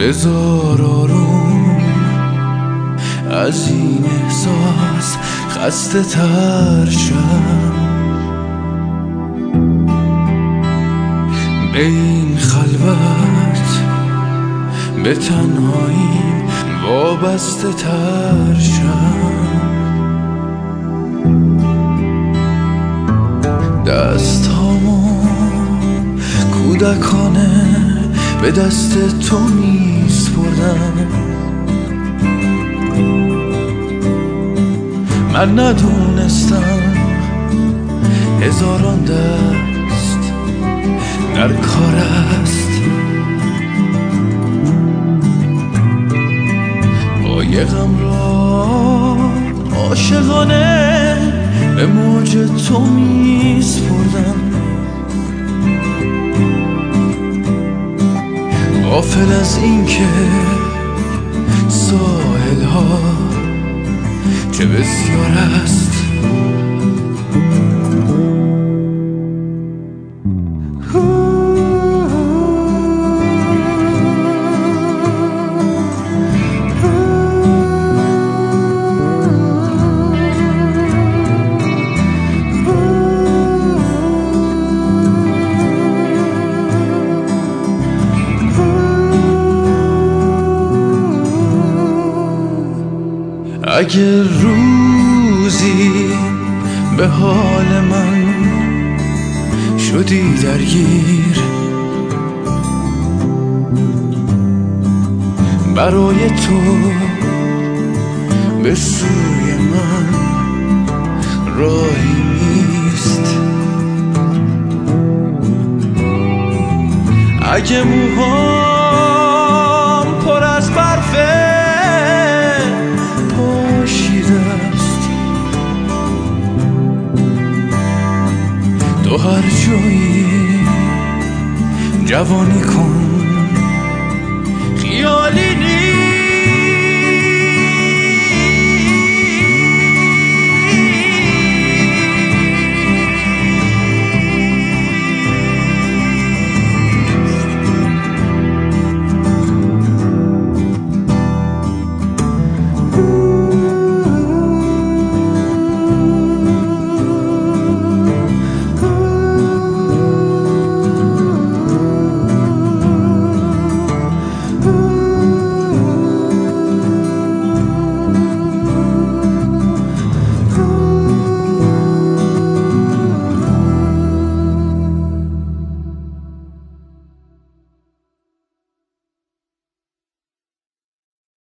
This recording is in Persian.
بذار آروم از این احساس خسته تر شم، به این خلوت به تنهایی وابسته تر شم. دستامو کودکانه به دست تو میسپردم، من ندونستم هزاران دست در کار است. قایقم را عاشقانه به موج تو میسپردم، غافل از این که ساحل ها چه بسیار است. اگر روزی به حال من شدی درگیر، برای تو به سوی من راهی نیست. اگه موهام پر از برفه تو هر جایی جوانی کن خیالی